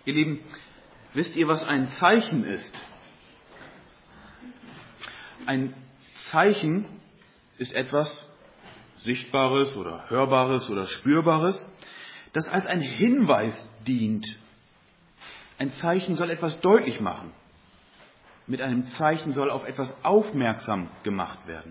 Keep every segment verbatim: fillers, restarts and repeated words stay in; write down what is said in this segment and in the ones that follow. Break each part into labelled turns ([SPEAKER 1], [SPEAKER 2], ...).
[SPEAKER 1] Ihr Lieben, wisst ihr, was ein Zeichen ist? Ein Zeichen ist etwas Sichtbares oder Hörbares oder Spürbares, das als ein Hinweis dient. Ein Zeichen soll etwas deutlich machen. Mit einem Zeichen soll auf etwas aufmerksam gemacht werden.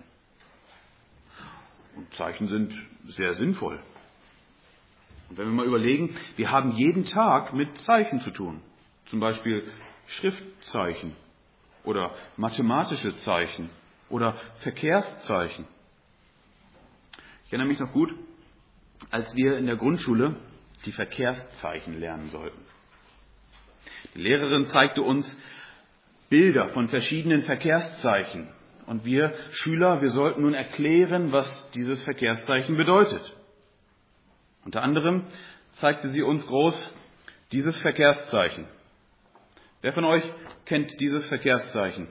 [SPEAKER 1] Und Zeichen sind sehr sinnvoll. Und wenn wir mal überlegen, wir haben jeden Tag mit Zeichen zu tun. Zum Beispiel Schriftzeichen oder mathematische Zeichen oder Verkehrszeichen. Ich erinnere mich noch gut, als wir in der Grundschule die Verkehrszeichen lernen sollten. Die Lehrerin zeigte uns Bilder von verschiedenen Verkehrszeichen. Und wir Schüler, wir sollten nun erklären, was dieses Verkehrszeichen bedeutet. Unter anderem zeigte sie uns groß dieses Verkehrszeichen. Wer von euch kennt dieses Verkehrszeichen?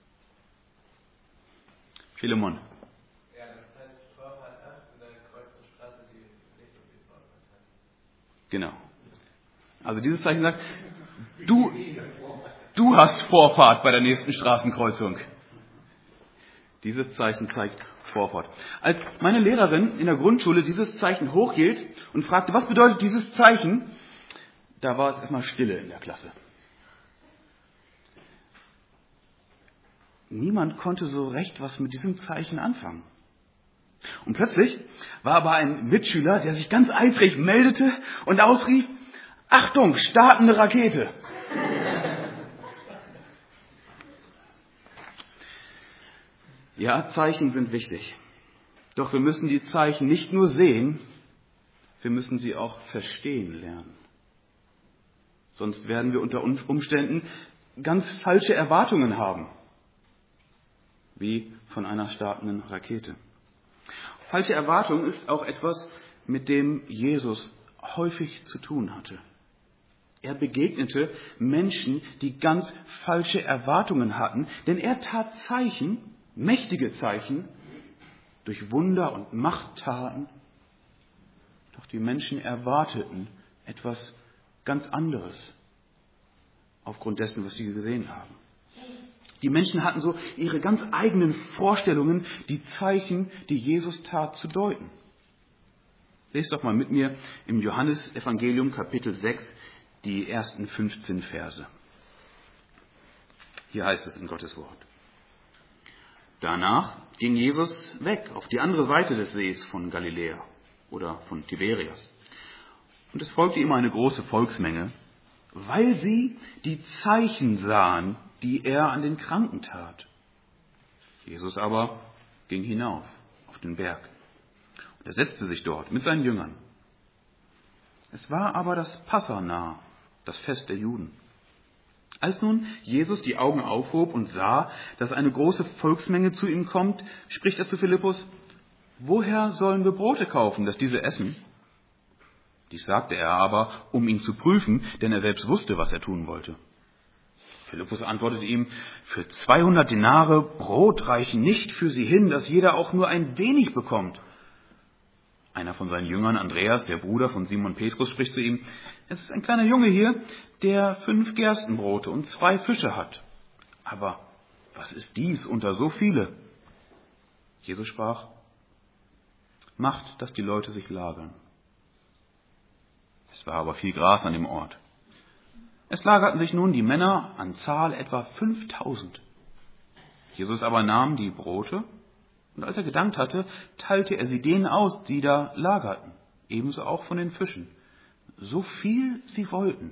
[SPEAKER 1] Philemon.
[SPEAKER 2] Ja, das heißt Vorfahrt erst in der Kreuzungsstraße, die nicht so viel Vorfahrt hat.
[SPEAKER 1] Genau. Also dieses Zeichen sagt, du, du hast Vorfahrt bei der nächsten Straßenkreuzung. Dieses Zeichen zeigt Vorfahrt. Als meine Lehrerin in der Grundschule dieses Zeichen hochhielt und fragte, was bedeutet dieses Zeichen, da war es erstmal Stille in der Klasse. Niemand konnte so recht was mit diesem Zeichen anfangen. Und plötzlich war aber ein Mitschüler, der sich ganz eifrig meldete und ausrief, Achtung, startende Rakete. Ja, Zeichen sind wichtig. Doch wir müssen die Zeichen nicht nur sehen, wir müssen sie auch verstehen lernen. Sonst werden wir unter Umständen ganz falsche Erwartungen haben, wie von einer startenden Rakete. Falsche Erwartung ist auch etwas, mit dem Jesus häufig zu tun hatte. Er begegnete Menschen, die ganz falsche Erwartungen hatten, denn er tat Zeichen, mächtige Zeichen, durch Wunder und Machttaten. Doch die Menschen erwarteten etwas ganz anderes, aufgrund dessen, was sie gesehen haben. Die Menschen hatten so ihre ganz eigenen Vorstellungen, die Zeichen, die Jesus tat, zu deuten. Lest doch mal mit mir im Johannesevangelium Kapitel sechs die ersten fünfzehn Verse. Hier heißt es in Gottes Wort. Danach ging Jesus weg auf die andere Seite des Sees von Galiläa oder von Tiberias. Und es folgte ihm eine große Volksmenge, weil sie die Zeichen sahen, die er an den Kranken tat. Jesus aber ging hinauf auf den Berg. Und er setzte sich dort mit seinen Jüngern. Es war aber das Passa nah, das Fest der Juden. Als nun Jesus die Augen aufhob und sah, dass eine große Volksmenge zu ihm kommt, spricht er zu Philippus, woher sollen wir Brote kaufen, dass diese essen? Dies sagte er aber, um ihn zu prüfen, denn er selbst wusste, was er tun wollte. Philippus antwortete ihm, für zweihundert Denare Brot reichen nicht für sie hin, dass jeder auch nur ein wenig bekommt. Einer von seinen Jüngern, Andreas, der Bruder von Simon Petrus, spricht zu ihm, es ist ein kleiner Junge hier, der fünf Gerstenbrote und zwei Fische hat. Aber was ist dies unter so viele? Jesus sprach, macht, dass die Leute sich lagern. Es war aber viel Gras an dem Ort. Es lagerten sich nun die Männer an Zahl etwa fünftausend. Jesus aber nahm die Brote, und als er gedankt hatte, teilte er sie denen aus, die da lagerten, ebenso auch von den Fischen, so viel sie wollten.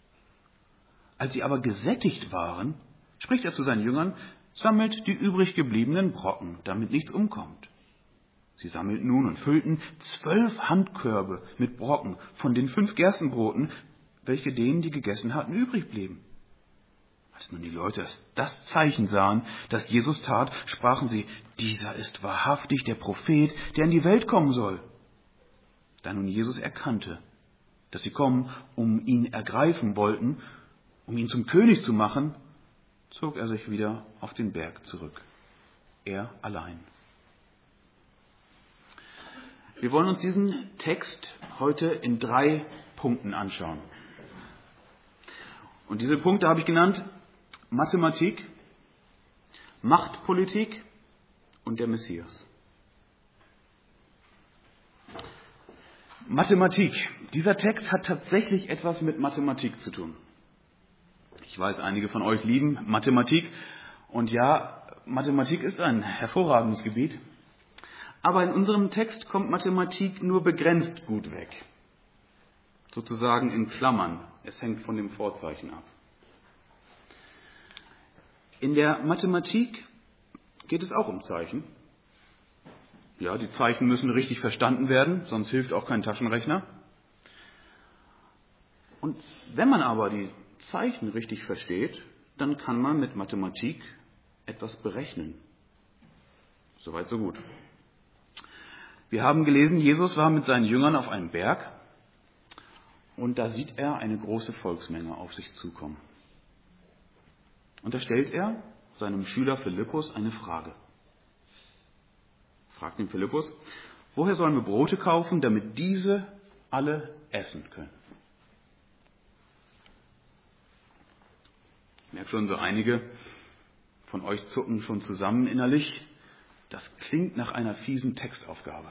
[SPEAKER 1] Als sie aber gesättigt waren, spricht er zu seinen Jüngern, sammelt die übrig gebliebenen Brocken, damit nichts umkommt. Sie sammelten nun und füllten zwölf Handkörbe mit Brocken von den fünf Gerstenbroten, welche denen, die gegessen hatten, übrig blieben. Als nun die Leute das Zeichen sahen, das Jesus tat, sprachen sie, dieser ist wahrhaftig der Prophet, der in die Welt kommen soll. Da nun Jesus erkannte, dass sie kommen, um ihn ergreifen wollten, um ihn zum König zu machen, zog er sich wieder auf den Berg zurück. Er allein. Wir wollen uns diesen Text heute in drei Punkten anschauen. Und diese Punkte habe ich genannt: Mathematik, Machtpolitik und der Messias. Mathematik. Dieser Text hat tatsächlich etwas mit Mathematik zu tun. Ich weiß, einige von euch lieben Mathematik. Und ja, Mathematik ist ein hervorragendes Gebiet. Aber in unserem Text kommt Mathematik nur begrenzt gut weg. Sozusagen in Klammern. Es hängt von dem Vorzeichen ab. In der Mathematik geht es auch um Zeichen. Ja, die Zeichen müssen richtig verstanden werden, sonst hilft auch kein Taschenrechner. Und wenn man aber die Zeichen richtig versteht, dann kann man mit Mathematik etwas berechnen. Soweit, so gut. Wir haben gelesen, Jesus war mit seinen Jüngern auf einem Berg und da sieht er eine große Volksmenge auf sich zukommen. Und da stellt er seinem Schüler Philippus eine Frage. Fragt ihn Philippus: Woher sollen wir Brote kaufen, damit diese alle essen können? Ich merke schon, so einige von euch zucken schon zusammen innerlich. Das klingt nach einer fiesen Textaufgabe.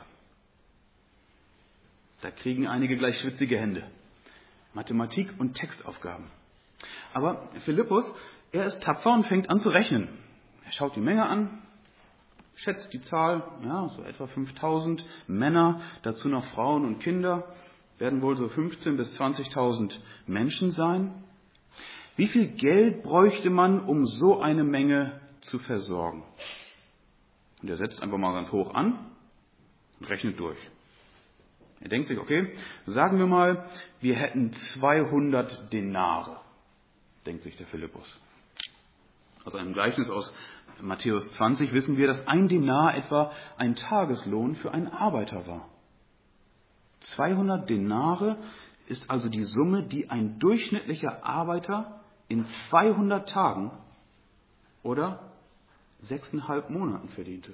[SPEAKER 1] Da kriegen einige gleich schwitzige Hände. Mathematik und Textaufgaben. Aber Philippus, er ist tapfer und fängt an zu rechnen. Er schaut die Menge an, schätzt die Zahl, ja, so etwa fünftausend Männer, dazu noch Frauen und Kinder, werden wohl so fünfzehntausend bis zwanzigtausend Menschen sein. Wie viel Geld bräuchte man, um so eine Menge zu versorgen? Und er setzt einfach mal ganz hoch an und rechnet durch. Er denkt sich, okay, sagen wir mal, wir hätten zweihundert Denare, denkt sich der Philippus. Aus einem Gleichnis aus Matthäus zwanzig wissen wir, dass ein Denar etwa ein Tageslohn für einen Arbeiter war. zweihundert Denare ist also die Summe, die ein durchschnittlicher Arbeiter in zweihundert Tagen oder sechseinhalb Monaten verdiente.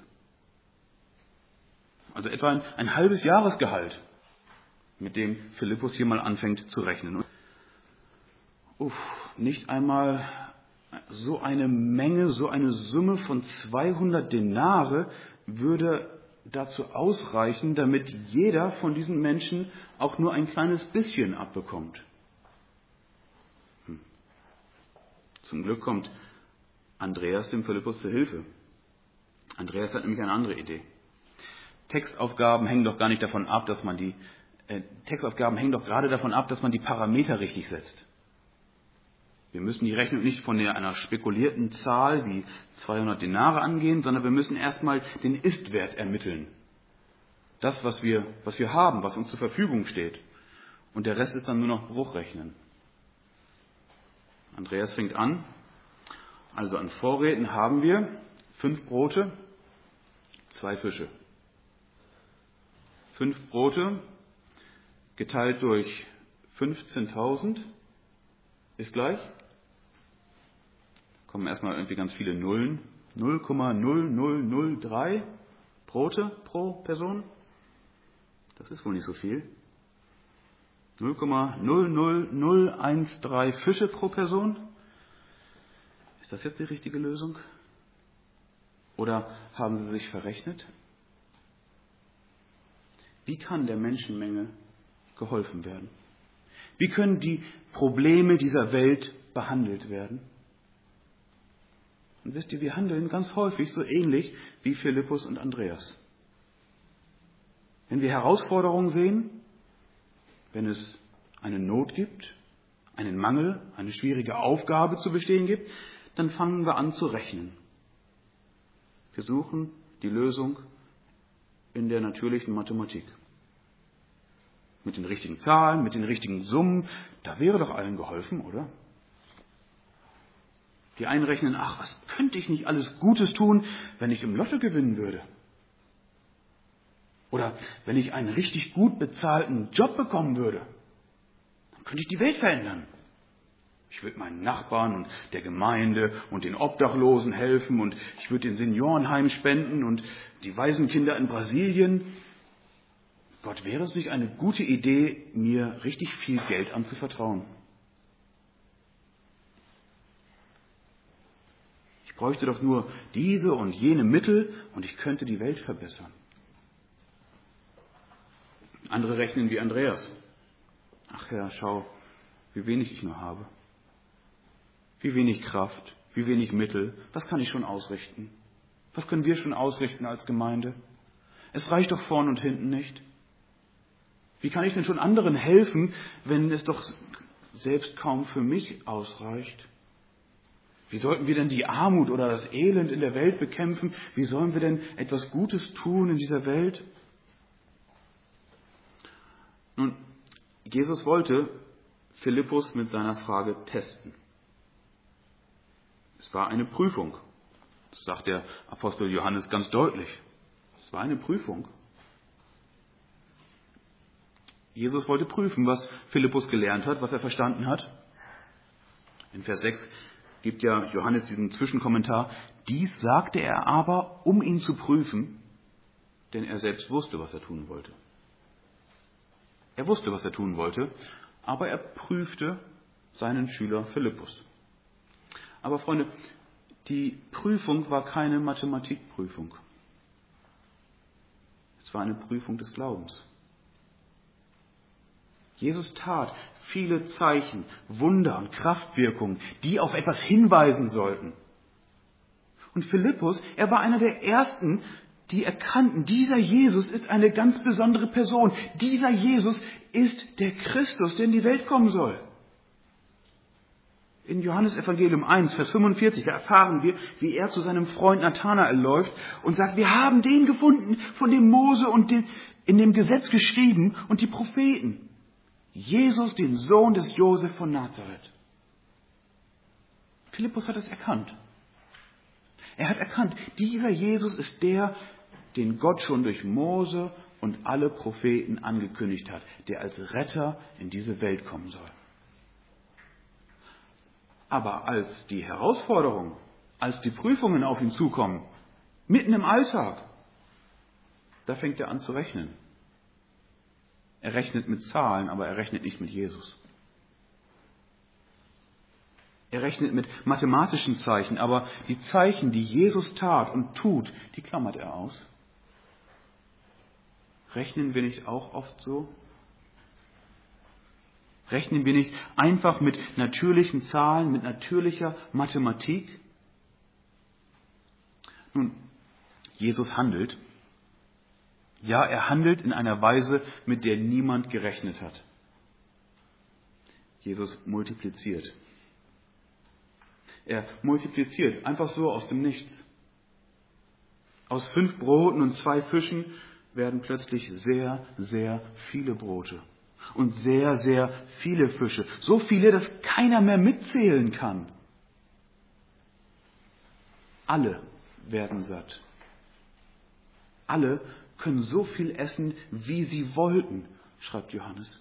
[SPEAKER 1] Also etwa ein, ein halbes Jahresgehalt, mit dem Philippus hier mal anfängt zu rechnen. Uff, nicht einmal so eine Menge, so eine Summe von zweihundert Denare würde dazu ausreichen, damit jeder von diesen Menschen auch nur ein kleines bisschen abbekommt. Hm. Zum Glück kommt Andreas dem Philippus zur Hilfe. Andreas hat nämlich eine andere Idee. Textaufgaben hängen doch gar nicht davon ab, dass man die äh, Textaufgaben hängen doch gerade davon ab, dass man die Parameter richtig setzt. Wir müssen die Rechnung nicht von einer spekulierten Zahl wie zweihundert Denare angehen, sondern wir müssen erstmal den Ist-Wert ermitteln. Das, was wir, was wir haben, was uns zur Verfügung steht. Und der Rest ist dann nur noch Bruchrechnen. Andreas fängt an. Also an Vorräten haben wir fünf Brote, zwei Fische. Fünf Brote geteilt durch fünfzehntausend ist gleich. Kommen erstmal irgendwie ganz viele Nullen. null Komma null null null drei Brote pro Person. Das ist wohl nicht so viel. null Komma null null null eins drei Fische pro Person. Ist das jetzt die richtige Lösung? Oder haben Sie sich verrechnet? Wie kann der Menschenmenge geholfen werden? Wie können die Probleme dieser Welt behandelt werden? Und wisst ihr, wir handeln ganz häufig so ähnlich wie Philippus und Andreas. Wenn wir Herausforderungen sehen, wenn es eine Not gibt, einen Mangel, eine schwierige Aufgabe zu bestehen gibt, dann fangen wir an zu rechnen. Wir suchen die Lösung in der natürlichen Mathematik. Mit den richtigen Zahlen, mit den richtigen Summen, da wäre doch allen geholfen, oder? Die einen rechnen, ach, was könnte ich nicht alles Gutes tun, wenn ich im Lotto gewinnen würde? Oder wenn ich einen richtig gut bezahlten Job bekommen würde, dann könnte ich die Welt verändern. Ich würde meinen Nachbarn und der Gemeinde und den Obdachlosen helfen und ich würde den Seniorenheim spenden und die Waisenkinder in Brasilien. Gott, wäre es nicht eine gute Idee, mir richtig viel Geld anzuvertrauen? bräuchte doch nur diese und jene Mittel und ich könnte die Welt verbessern. Andere rechnen wie Andreas. Ach Herr, schau, wie wenig ich nur habe. Wie wenig Kraft, wie wenig Mittel. Was kann ich schon ausrichten? Was können wir schon ausrichten als Gemeinde? Es reicht doch vorn und hinten nicht. Wie kann ich denn schon anderen helfen, wenn es doch selbst kaum für mich ausreicht? Wie sollten wir denn die Armut oder das Elend in der Welt bekämpfen? Wie sollen wir denn etwas Gutes tun in dieser Welt? Nun, Jesus wollte Philippus mit seiner Frage testen. Es war eine Prüfung. Das sagt der Apostel Johannes ganz deutlich. Es war eine Prüfung. Jesus wollte prüfen, was Philippus gelernt hat, was er verstanden hat. In Vers sechs gibt ja Johannes diesen Zwischenkommentar. Dies sagte er aber, um ihn zu prüfen, denn er selbst wusste, was er tun wollte. Er wusste, was er tun wollte, aber er prüfte seinen Schüler Philippus. Aber Freunde, die Prüfung war keine Mathematikprüfung. Es war eine Prüfung des Glaubens. Jesus tat viele Zeichen, Wunder und Kraftwirkungen, die auf etwas hinweisen sollten. Und Philippus, er war einer der Ersten, die erkannten, dieser Jesus ist eine ganz besondere Person. Dieser Jesus ist der Christus, der in die Welt kommen soll. In Johannes Evangelium eins, Vers fünfundvierzig, da erfahren wir, wie er zu seinem Freund Nathanael läuft und sagt, wir haben den gefunden, von dem Mose und den, in dem Gesetz geschrieben und die Propheten. Jesus, den Sohn des Josef von Nazareth. Philippus hat es erkannt. Er hat erkannt, dieser Jesus ist der, den Gott schon durch Mose und alle Propheten angekündigt hat, der als Retter in diese Welt kommen soll. Aber als die Herausforderungen, als die Prüfungen auf ihn zukommen, mitten im Alltag, da fängt er an zu rechnen. Er rechnet mit Zahlen, aber er rechnet nicht mit Jesus. Er rechnet mit mathematischen Zeichen, aber die Zeichen, die Jesus tat und tut, die klammert er aus. Rechnen wir nicht auch oft so? Rechnen wir nicht einfach mit natürlichen Zahlen, mit natürlicher Mathematik? Nun, Jesus handelt. Ja, er handelt in einer Weise, mit der niemand gerechnet hat. Jesus multipliziert. Er multipliziert einfach so aus dem Nichts. Aus fünf Broten und zwei Fischen werden plötzlich sehr, sehr viele Brote. Und sehr, sehr viele Fische. So viele, dass keiner mehr mitzählen kann. Alle werden satt. Alle können so viel essen, wie sie wollten, schreibt Johannes.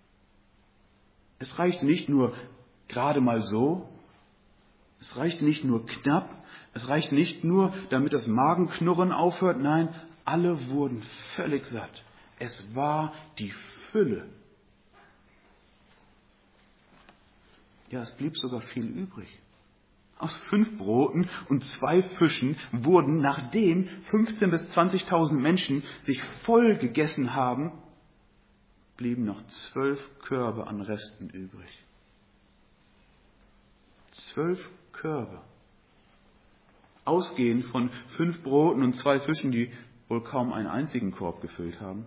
[SPEAKER 1] Es reicht nicht nur gerade mal so. Es reicht nicht nur knapp. Es reicht nicht nur, damit das Magenknurren aufhört. Nein, alle wurden völlig satt. Es war die Fülle. Ja, es blieb sogar viel übrig. Aus fünf Broten und zwei Fischen wurden, nachdem fünfzehntausend bis zwanzigtausend Menschen sich voll gegessen haben, blieben noch zwölf Körbe an Resten übrig. Zwölf Körbe. Ausgehend von fünf Broten und zwei Fischen, die wohl kaum einen einzigen Korb gefüllt haben.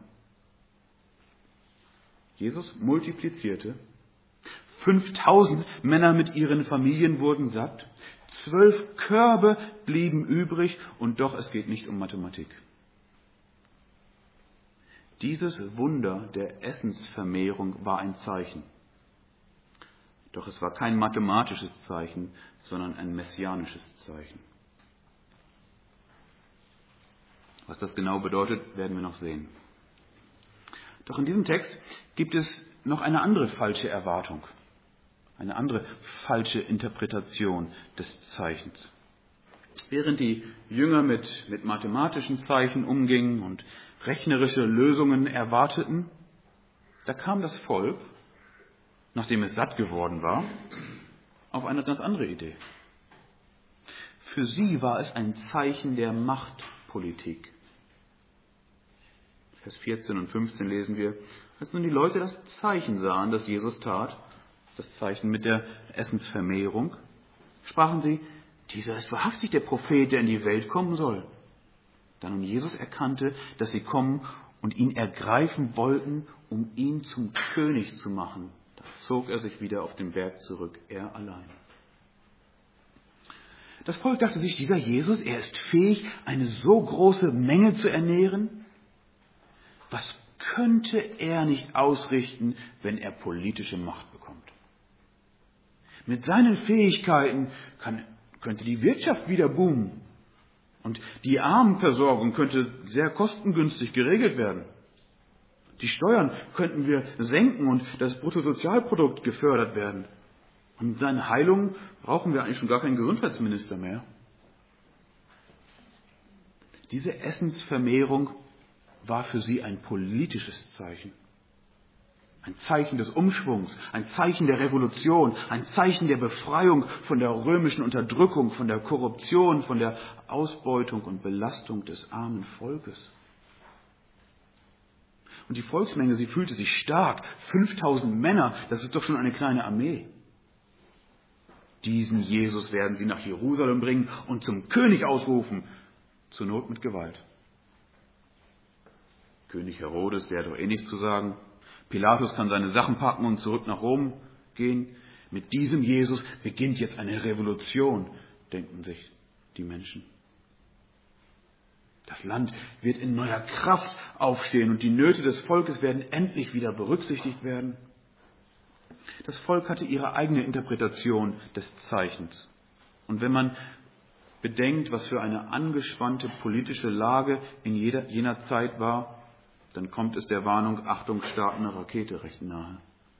[SPEAKER 1] Jesus multiplizierte. fünftausend Männer mit ihren Familien wurden satt. Zwölf Körbe blieben übrig und doch es geht nicht um Mathematik. Dieses Wunder der Essensvermehrung war ein Zeichen. Doch es war kein mathematisches Zeichen, sondern ein messianisches Zeichen. Was das genau bedeutet, werden wir noch sehen. Doch in diesem Text gibt es noch eine andere falsche Erwartung. Eine andere falsche Interpretation des Zeichens. Während die Jünger mit, mit mathematischen Zeichen umgingen und rechnerische Lösungen erwarteten, da kam das Volk, nachdem es satt geworden war, auf eine ganz andere Idee. Für sie war es ein Zeichen der Machtpolitik. Vers vierzehn und fünfzehn lesen wir, als nun die Leute das Zeichen sahen, das Jesus tat, das Zeichen mit der Essensvermehrung, sprachen sie, dieser ist wahrhaftig der Prophet, der in die Welt kommen soll. Da nun Jesus erkannte, dass sie kommen und ihn ergreifen wollten, um ihn zum König zu machen, da zog er sich wieder auf den Berg zurück, er allein. Das Volk dachte sich, dieser Jesus, er ist fähig, eine so große Menge zu ernähren. Was könnte er nicht ausrichten, wenn er politische Macht bekommt? Mit seinen Fähigkeiten kann, könnte die Wirtschaft wieder boomen und die Armenversorgung könnte sehr kostengünstig geregelt werden. Die Steuern könnten wir senken und das Bruttosozialprodukt gefördert werden. Und mit seinen Heilungen brauchen wir eigentlich schon gar keinen Gesundheitsminister mehr. Diese Essensvermehrung war für sie ein politisches Zeichen. Ein Zeichen des Umschwungs, ein Zeichen der Revolution, ein Zeichen der Befreiung von der römischen Unterdrückung, von der Korruption, von der Ausbeutung und Belastung des armen Volkes. Und die Volksmenge, sie fühlte sich stark. fünftausend Männer, das ist doch schon eine kleine Armee. Diesen Jesus werden sie nach Jerusalem bringen und zum König ausrufen, zur Not mit Gewalt. König Herodes, der hat doch eh nichts zu sagen. Pilatus kann seine Sachen packen und zurück nach Rom gehen. Mit diesem Jesus beginnt jetzt eine Revolution, denken sich die Menschen. Das Land wird in neuer Kraft aufstehen und die Nöte des Volkes werden endlich wieder berücksichtigt werden. Das Volk hatte ihre eigene Interpretation des Zeichens. Und wenn man bedenkt, was für eine angespannte politische Lage in jeder, jener Zeit war, dann kommt es der Warnung, Achtung, startende Rakete recht nahe.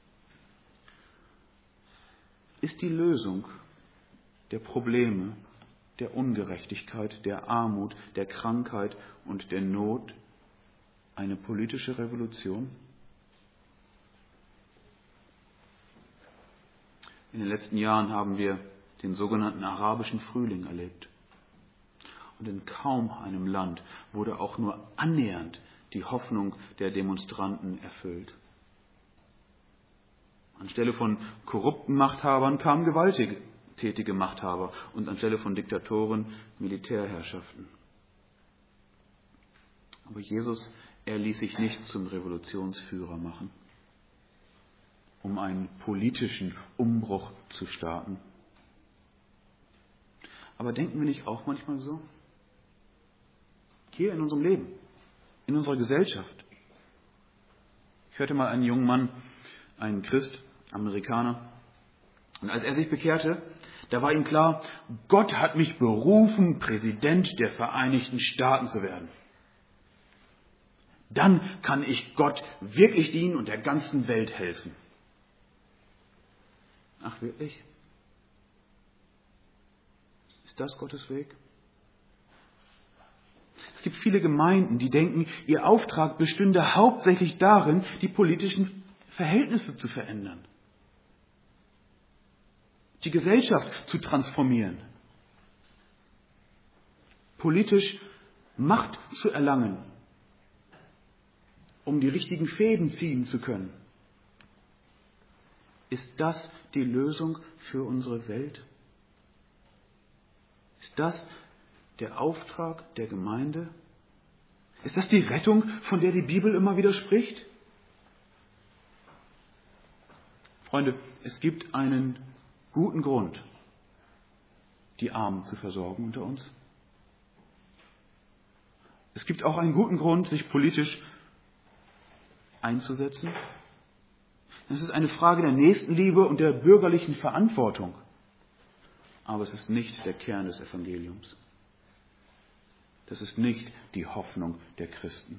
[SPEAKER 1] Ist die Lösung der Probleme, der Ungerechtigkeit, der Armut, der Krankheit und der Not eine politische Revolution? In den letzten Jahren haben wir den sogenannten arabischen Frühling erlebt. Und in kaum einem Land wurde auch nur annähernd die Hoffnung der Demonstranten erfüllt. Anstelle von korrupten Machthabern kamen gewalttätige Machthaber und anstelle von Diktatoren Militärherrschaften. Aber Jesus, er ließ sich nicht zum Revolutionsführer machen, um einen politischen Umbruch zu starten. Aber denken wir nicht auch manchmal so? Hier in unserem Leben, in unserer Gesellschaft. Ich hörte mal einen jungen Mann, einen Christ, Amerikaner, und als er sich bekehrte, da war ihm klar, Gott hat mich berufen, Präsident der Vereinigten Staaten zu werden. Dann kann ich Gott wirklich dienen und der ganzen Welt helfen. Ach, wirklich? Ist das Gottes Weg? Es gibt viele Gemeinden, die denken, ihr Auftrag bestünde hauptsächlich darin, die politischen Verhältnisse zu verändern, die Gesellschaft zu transformieren, politisch Macht zu erlangen, um die richtigen Fäden ziehen zu können. Ist das die Lösung für unsere Welt? Ist das der Auftrag der Gemeinde? Ist das die Rettung, von der die Bibel immer wieder spricht? Freunde, es gibt einen guten Grund, die Armen zu versorgen unter uns. Es gibt auch einen guten Grund, sich politisch einzusetzen. Es ist eine Frage der Nächstenliebe und der bürgerlichen Verantwortung. Aber es ist nicht der Kern des Evangeliums. Das ist nicht die Hoffnung der Christen.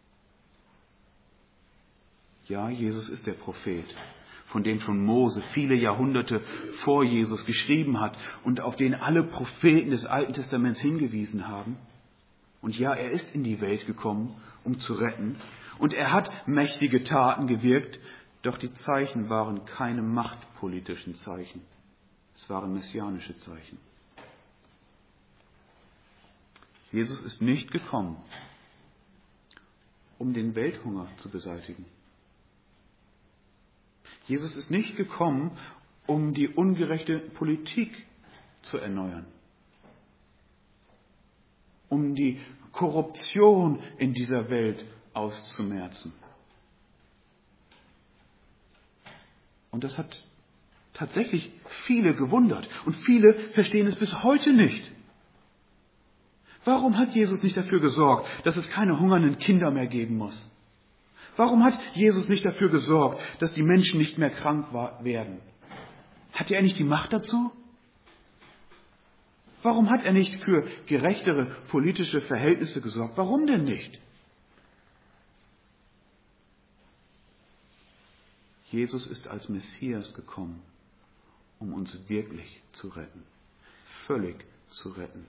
[SPEAKER 1] Ja, Jesus ist der Prophet, von dem schon Mose viele Jahrhunderte vor Jesus geschrieben hat und auf den alle Propheten des Alten Testaments hingewiesen haben. Und ja, er ist in die Welt gekommen, um zu retten. Und er hat mächtige Taten gewirkt, doch die Zeichen waren keine machtpolitischen Zeichen. Es waren messianische Zeichen. Jesus ist nicht gekommen, um den Welthunger zu beseitigen. Jesus ist nicht gekommen, um die ungerechte Politik zu erneuern, um die Korruption in dieser Welt auszumerzen. Und das hat tatsächlich viele gewundert und viele verstehen es bis heute nicht. Warum hat Jesus nicht dafür gesorgt, dass es keine hungernden Kinder mehr geben muss? Warum hat Jesus nicht dafür gesorgt, dass die Menschen nicht mehr krank werden? Hatte er nicht die Macht dazu? Warum hat er nicht für gerechtere politische Verhältnisse gesorgt? Warum denn nicht? Jesus ist als Messias gekommen, um uns wirklich zu retten, völlig zu retten.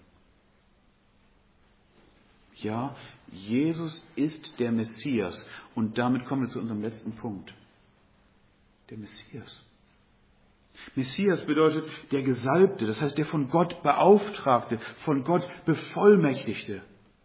[SPEAKER 1] Ja, Jesus ist der Messias. Und damit kommen wir zu unserem letzten Punkt. Der Messias. Messias bedeutet der Gesalbte, das heißt der von Gott Beauftragte, von Gott Bevollmächtigte.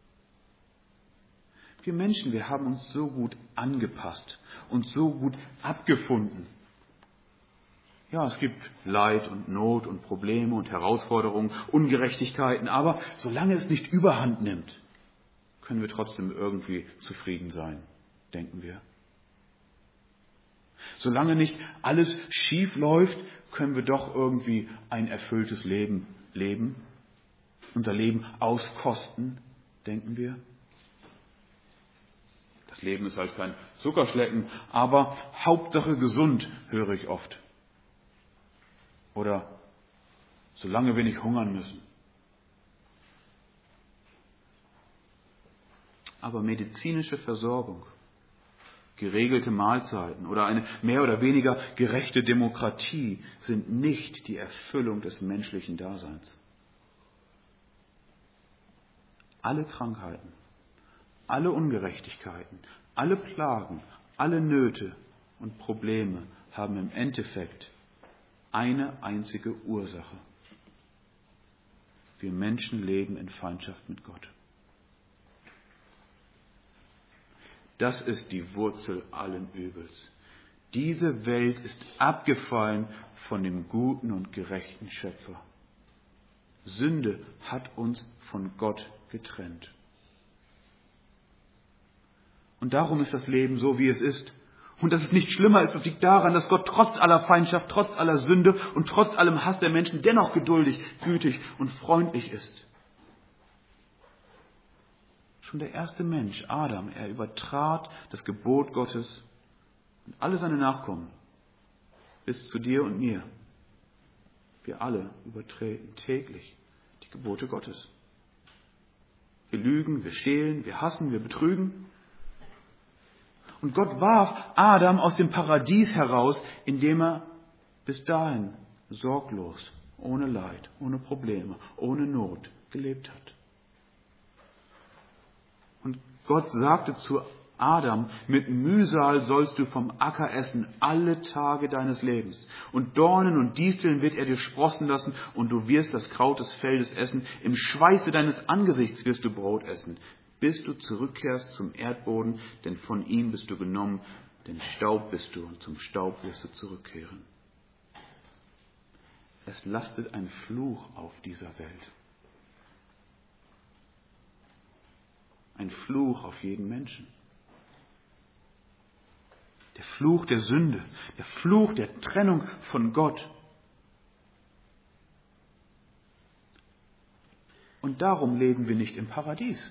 [SPEAKER 1] Wir Menschen, wir haben uns so gut angepasst und so gut abgefunden. Ja, es gibt Leid und Not und Probleme und Herausforderungen, Ungerechtigkeiten, aber solange es nicht überhand nimmt, können wir trotzdem irgendwie zufrieden sein, denken wir. Solange nicht alles schief läuft, können wir doch irgendwie ein erfülltes Leben leben, unser Leben auskosten, denken wir. Das Leben ist halt kein Zuckerschlecken, aber Hauptsache gesund, höre ich oft. Oder solange wir nicht hungern müssen. Aber medizinische Versorgung, geregelte Mahlzeiten oder eine mehr oder weniger gerechte Demokratie sind nicht die Erfüllung des menschlichen Daseins. Alle Krankheiten, alle Ungerechtigkeiten, alle Plagen, alle Nöte und Probleme haben im Endeffekt eine einzige Ursache. Wir Menschen leben in Feindschaft mit Gott. Das ist die Wurzel allen Übels. Diese Welt ist abgefallen von dem guten und gerechten Schöpfer. Sünde hat uns von Gott getrennt. Und darum ist das Leben so, wie es ist. Und dass es nicht schlimmer ist, das liegt daran, dass Gott trotz aller Feindschaft, trotz aller Sünde und trotz allem Hass der Menschen dennoch geduldig, gütig und freundlich ist. Schon der erste Mensch, Adam, er übertrat das Gebot Gottes und alle seine Nachkommen bis zu dir und mir. Wir alle übertreten täglich die Gebote Gottes. Wir lügen, wir stehlen, wir hassen, wir betrügen. Und Gott warf Adam aus dem Paradies heraus, indem er bis dahin sorglos, ohne Leid, ohne Probleme, ohne Not gelebt hat. Und Gott sagte zu Adam, mit Mühsal sollst du vom Acker essen alle Tage deines Lebens. Und Dornen und Disteln wird er dir sprossen lassen und du wirst das Kraut des Feldes essen. Im Schweiße deines Angesichts wirst du Brot essen, bis du zurückkehrst zum Erdboden, denn von ihm bist du genommen, denn Staub bist du und zum Staub wirst du zurückkehren. Es lastet ein Fluch auf dieser Welt. Ein Fluch auf jeden Menschen. Der Fluch der Sünde, der Fluch der Trennung von Gott. Und darum leben wir nicht im Paradies.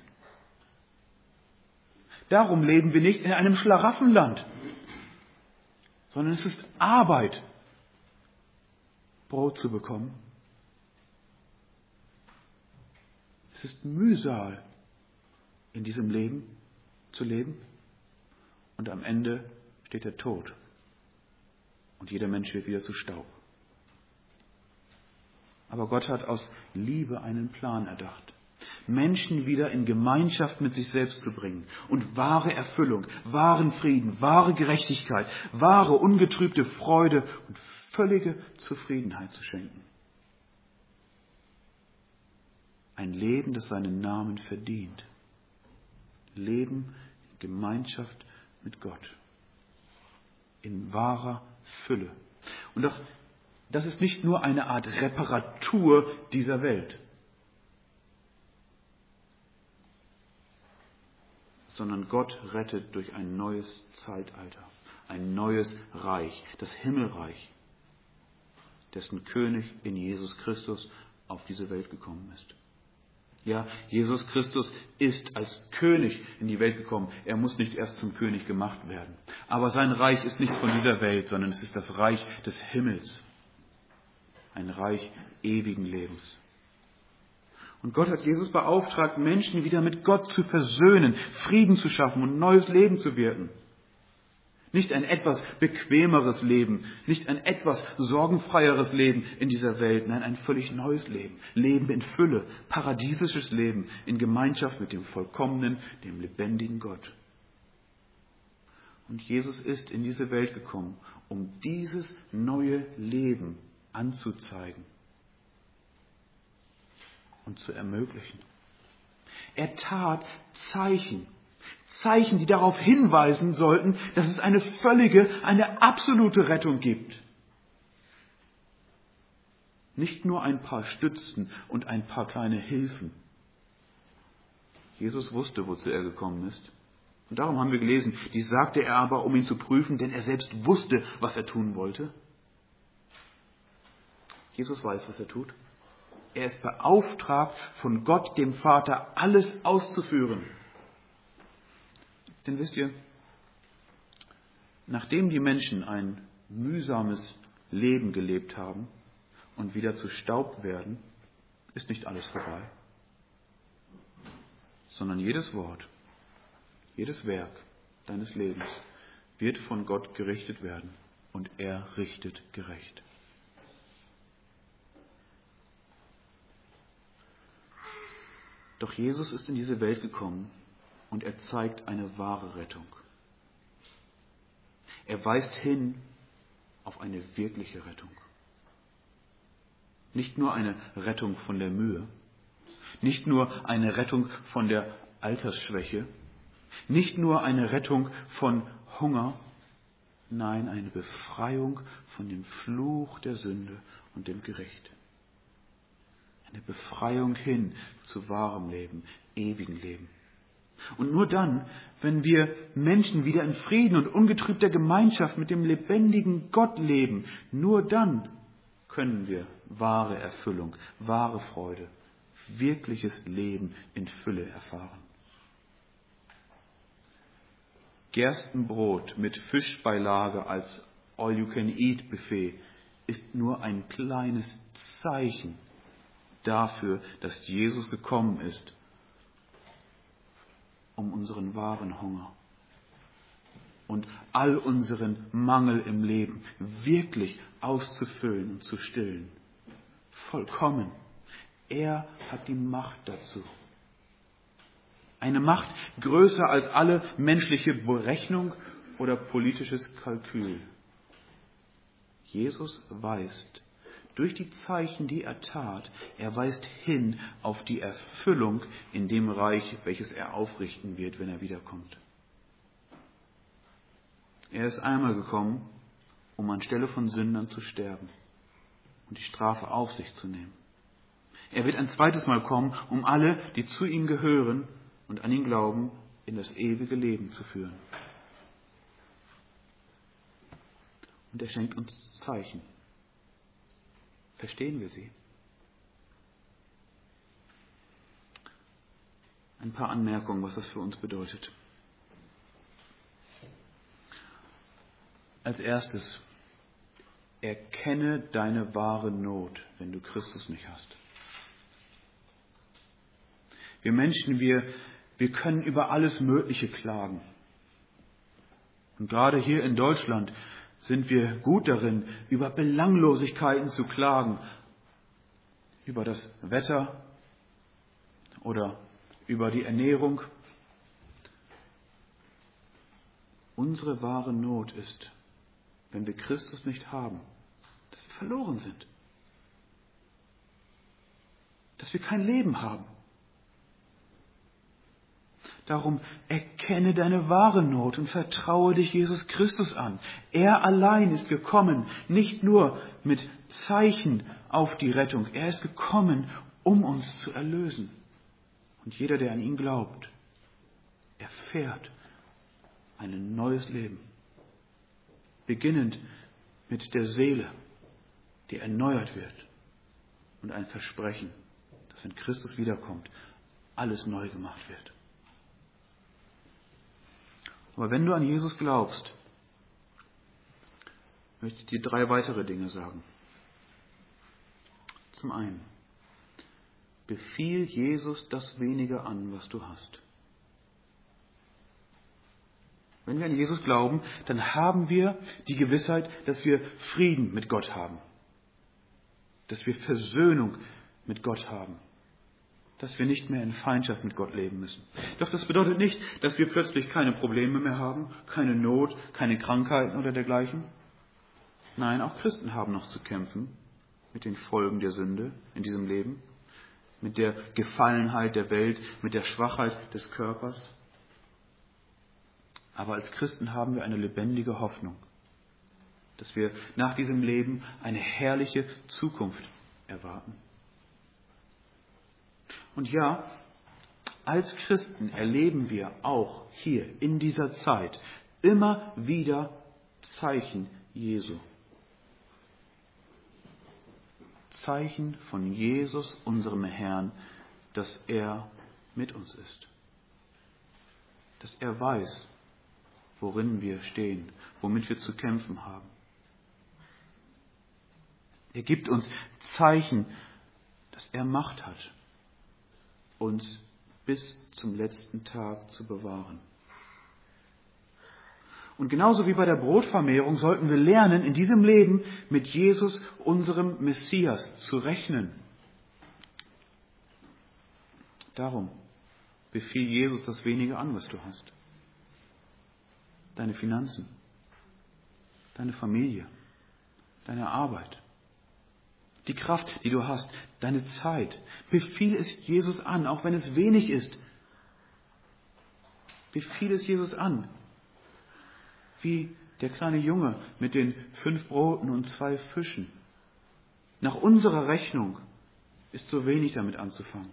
[SPEAKER 1] Darum leben wir nicht in einem Schlaraffenland, sondern es ist Arbeit, Brot zu bekommen. Es ist Mühsal, in diesem Leben zu leben. Und am Ende steht der Tod. Und jeder Mensch wird wieder zu Staub. Aber Gott hat aus Liebe einen Plan erdacht. Menschen wieder in Gemeinschaft mit sich selbst zu bringen und wahre Erfüllung, wahren Frieden, wahre Gerechtigkeit, wahre ungetrübte Freude und völlige Zufriedenheit zu schenken. Ein Leben, das seinen Namen verdient. Leben in Gemeinschaft mit Gott. In wahrer Fülle. Und doch, das ist nicht nur eine Art Reparatur dieser Welt, sondern Gott rettet durch ein neues Zeitalter, ein neues Reich, das Himmelreich, dessen König in Jesus Christus auf diese Welt gekommen ist. Ja, Jesus Christus ist als König in die Welt gekommen. Er muss nicht erst zum König gemacht werden. Aber sein Reich ist nicht von dieser Welt, sondern es ist das Reich des Himmels. Ein Reich ewigen Lebens. Und Gott hat Jesus beauftragt, Menschen wieder mit Gott zu versöhnen, Frieden zu schaffen und neues Leben zu wirken. Nicht ein etwas bequemeres Leben, nicht ein etwas sorgenfreieres Leben in dieser Welt, nein, ein völlig neues Leben. Leben in Fülle, paradiesisches Leben in Gemeinschaft mit dem vollkommenen, dem lebendigen Gott. Und Jesus ist in diese Welt gekommen, um dieses neue Leben anzuzeigen und zu ermöglichen. Er tat Zeichen. Zeichen, die darauf hinweisen sollten, dass es eine völlige, eine absolute Rettung gibt. Nicht nur ein paar Stützen und ein paar kleine Hilfen. Jesus wusste, wozu er gekommen ist. Und darum haben wir gelesen, dies sagte er aber, um ihn zu prüfen, denn er selbst wusste, was er tun wollte. Jesus weiß, was er tut. Er ist beauftragt, von Gott, dem Vater, alles auszuführen. Denn wisst ihr, nachdem die Menschen ein mühsames Leben gelebt haben und wieder zu Staub werden, ist nicht alles vorbei. Sondern jedes Wort, jedes Werk deines Lebens wird von Gott gerichtet werden und er richtet gerecht. Doch Jesus ist in diese Welt gekommen und er zeigt eine wahre Rettung. Er weist hin auf eine wirkliche Rettung. Nicht nur eine Rettung von der Mühe, nicht nur eine Rettung von der Altersschwäche, nicht nur eine Rettung von Hunger, nein, eine Befreiung von dem Fluch der Sünde und dem Gericht. Eine Befreiung hin zu wahrem Leben, ewigem Leben. Und nur dann, wenn wir Menschen wieder in Frieden und ungetrübter Gemeinschaft mit dem lebendigen Gott leben, nur dann können wir wahre Erfüllung, wahre Freude, wirkliches Leben in Fülle erfahren. Gerstenbrot mit Fischbeilage als All-You-Can-Eat-Buffet ist nur ein kleines Zeichen dafür, dass Jesus gekommen ist, um unseren wahren Hunger und all unseren Mangel im Leben wirklich auszufüllen und zu stillen. Vollkommen. Er hat die Macht dazu. Eine Macht größer als alle menschliche Berechnung oder politisches Kalkül. Jesus weist durch die Zeichen, die er tat, er weist hin auf die Erfüllung in dem Reich, welches er aufrichten wird, wenn er wiederkommt. Er ist einmal gekommen, um anstelle von Sündern zu sterben und die Strafe auf sich zu nehmen. Er wird ein zweites Mal kommen, um alle, die zu ihm gehören und an ihn glauben, in das ewige Leben zu führen. Und er schenkt uns Zeichen. Verstehen wir sie? Ein paar Anmerkungen, was das für uns bedeutet. Als erstes, erkenne deine wahre Not, wenn du Christus nicht hast. Wir Menschen, wir, wir können über alles Mögliche klagen. Und gerade hier in Deutschland sind wir gut darin, über Belanglosigkeiten zu klagen, über das Wetter oder über die Ernährung. Unsere wahre Not ist, wenn wir Christus nicht haben, dass wir verloren sind. dass wir kein Leben haben. Darum erkenne deine wahre Not und vertraue dich Jesus Christus an. Er allein ist gekommen, nicht nur mit Zeichen auf die Rettung. Er ist gekommen, um uns zu erlösen. Und jeder, der an ihn glaubt, erfährt ein neues Leben. Beginnend mit der Seele, die erneuert wird. Und ein Versprechen, dass wenn Christus wiederkommt, alles neu gemacht wird. Aber wenn du an Jesus glaubst, möchte ich dir drei weitere Dinge sagen. Zum einen, befiehl Jesus das Wenige an, was du hast. Wenn wir an Jesus glauben, dann haben wir die Gewissheit, dass wir Frieden mit Gott haben. Dass wir Versöhnung mit Gott haben. Dass wir nicht mehr in Feindschaft mit Gott leben müssen. Doch das bedeutet nicht, dass wir plötzlich keine Probleme mehr haben, keine Not, keine Krankheiten oder dergleichen. Nein, auch Christen haben noch zu kämpfen mit den Folgen der Sünde in diesem Leben, mit der Gefallenheit der Welt, mit der Schwachheit des Körpers. Aber als Christen haben wir eine lebendige Hoffnung, dass wir nach diesem Leben eine herrliche Zukunft erwarten. Und ja, als Christen erleben wir auch hier in dieser Zeit immer wieder Zeichen Jesu. Zeichen von Jesus, unserem Herrn, dass er mit uns ist. Dass er weiß, worin wir stehen, womit wir zu kämpfen haben. Er gibt uns Zeichen, dass er Macht hat, uns bis zum letzten Tag zu bewahren. Und genauso wie bei der Brotvermehrung sollten wir lernen, in diesem Leben mit Jesus, unserem Messias, zu rechnen. Darum befiehl Jesus das Wenige an, was du hast. Deine Finanzen, deine Familie, deine Arbeit, die Kraft, die du hast, deine Zeit. Befiehl es Jesus an, auch wenn es wenig ist. Befiehl es Jesus an. Wie der kleine Junge mit den fünf Broten und zwei Fischen. Nach unserer Rechnung ist so wenig damit anzufangen.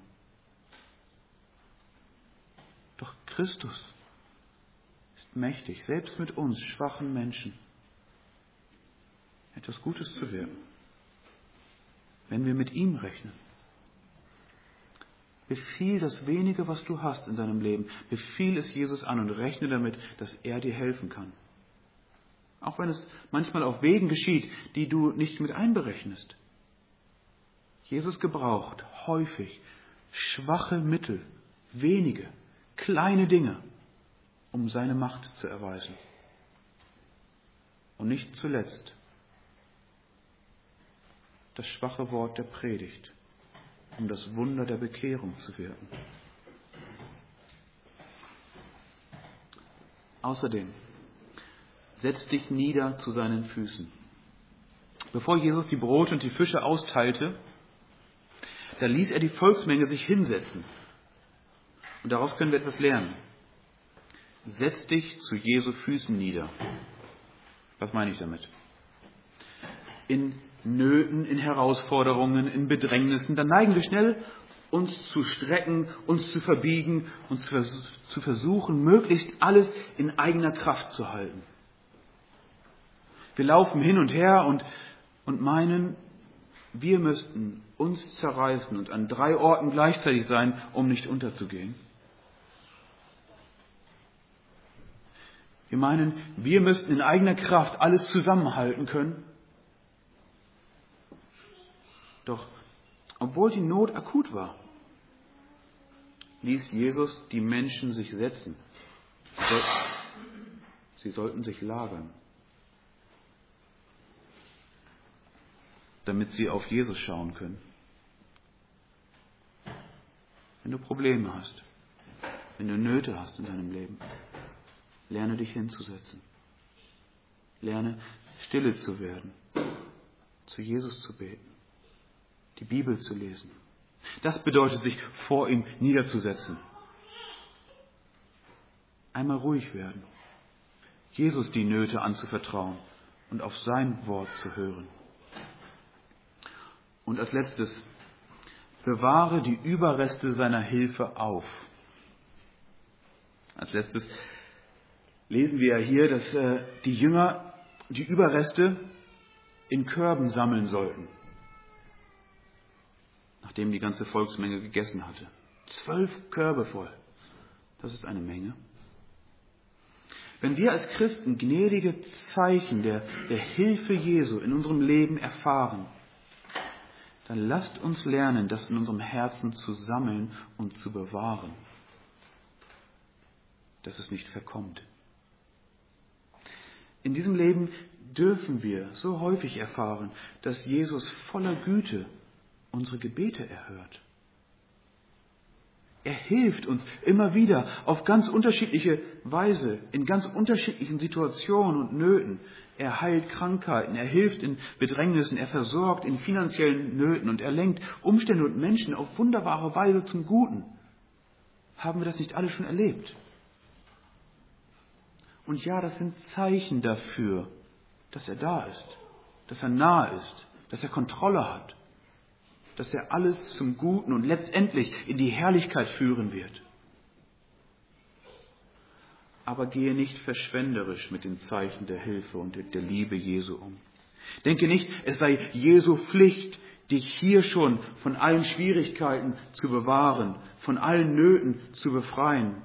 [SPEAKER 1] Doch Christus ist mächtig, selbst mit uns schwachen Menschen, etwas Gutes zu wirken, wenn wir mit ihm rechnen. Befiehl das Wenige, was du hast in deinem Leben, befiehl es Jesus an und rechne damit, dass er dir helfen kann. Auch wenn es manchmal auf Wegen geschieht, die du nicht mit einberechnest. Jesus gebraucht häufig schwache Mittel, wenige, kleine Dinge, um seine Macht zu erweisen. Und nicht zuletzt das schwache Wort der Predigt, um das Wunder der Bekehrung zu wirken. Außerdem, setz dich nieder zu seinen Füßen. Bevor Jesus die Brote und die Fische austeilte, da ließ er die Volksmenge sich hinsetzen. Und daraus können wir etwas lernen. Setz dich zu Jesu Füßen nieder. Was meine ich damit? In Nöten, in Herausforderungen, in Bedrängnissen, dann neigen wir schnell, uns zu strecken, uns zu verbiegen und zu versuchen, möglichst alles in eigener Kraft zu halten. Wir laufen hin und her und, und meinen, wir müssten uns zerreißen und an drei Orten gleichzeitig sein, um nicht unterzugehen. Wir meinen, wir müssten in eigener Kraft alles zusammenhalten können. Doch obwohl die Not akut war, ließ Jesus die Menschen sich setzen. Sie sollten, sie sollten sich lagern, damit sie auf Jesus schauen können. Wenn du Probleme hast, wenn du Nöte hast in deinem Leben, lerne dich hinzusetzen. Lerne stille zu werden, zu Jesus zu beten, die Bibel zu lesen. Das bedeutet, sich vor ihm niederzusetzen. Einmal ruhig werden. Jesus die Nöte anzuvertrauen und auf sein Wort zu hören. Und als letztes, bewahre die Überreste seiner Hilfe auf. Als letztes lesen wir ja hier, dass äh, die Jünger die Überreste in Körben sammeln sollten, nachdem die ganze Volksmenge gegessen hatte. Zwölf Körbe voll. Das ist eine Menge. Wenn wir als Christen gnädige Zeichen der, der Hilfe Jesu in unserem Leben erfahren, dann lasst uns lernen, das in unserem Herzen zu sammeln und zu bewahren, dass es nicht verkommt. In diesem Leben dürfen wir so häufig erfahren, dass Jesus voller Güte unsere Gebete erhört. Er hilft uns immer wieder auf ganz unterschiedliche Weise, in ganz unterschiedlichen Situationen und Nöten. Er heilt Krankheiten, er hilft in Bedrängnissen, er versorgt in finanziellen Nöten und er lenkt Umstände und Menschen auf wunderbare Weise zum Guten. Haben wir das nicht alle schon erlebt? Und ja, das sind Zeichen dafür, dass er da ist, dass er nahe ist, dass er Kontrolle hat, dass er alles zum Guten und letztendlich in die Herrlichkeit führen wird. Aber gehe nicht verschwenderisch mit den Zeichen der Hilfe und der Liebe Jesu um. Denke nicht, es sei Jesu Pflicht, dich hier schon von allen Schwierigkeiten zu bewahren, von allen Nöten zu befreien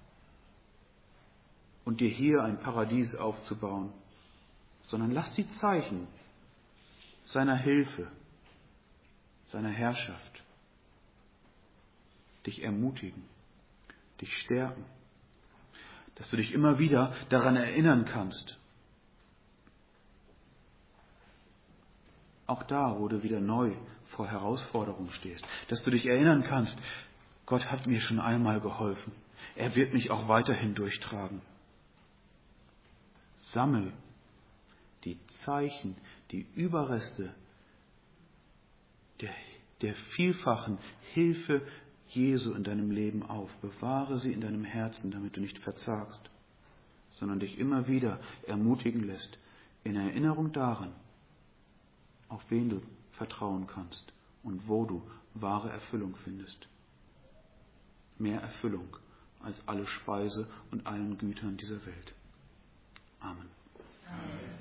[SPEAKER 1] und dir hier ein Paradies aufzubauen, sondern lass die Zeichen seiner Hilfe, seiner Herrschaft dich ermutigen, dich stärken, dass du dich immer wieder daran erinnern kannst. Auch da, wo du wieder neu vor Herausforderungen stehst, dass du dich erinnern kannst, Gott hat mir schon einmal geholfen. Er wird mich auch weiterhin durchtragen. Sammel die Zeichen, die Überreste der, der vielfachen Hilfe Jesu in deinem Leben auf. Bewahre sie in deinem Herzen, damit du nicht verzagst, sondern dich immer wieder ermutigen lässt, in Erinnerung daran, auf wen du vertrauen kannst und wo du wahre Erfüllung findest. Mehr Erfüllung als alle Speise und allen Gütern dieser Welt. Amen.
[SPEAKER 3] Amen.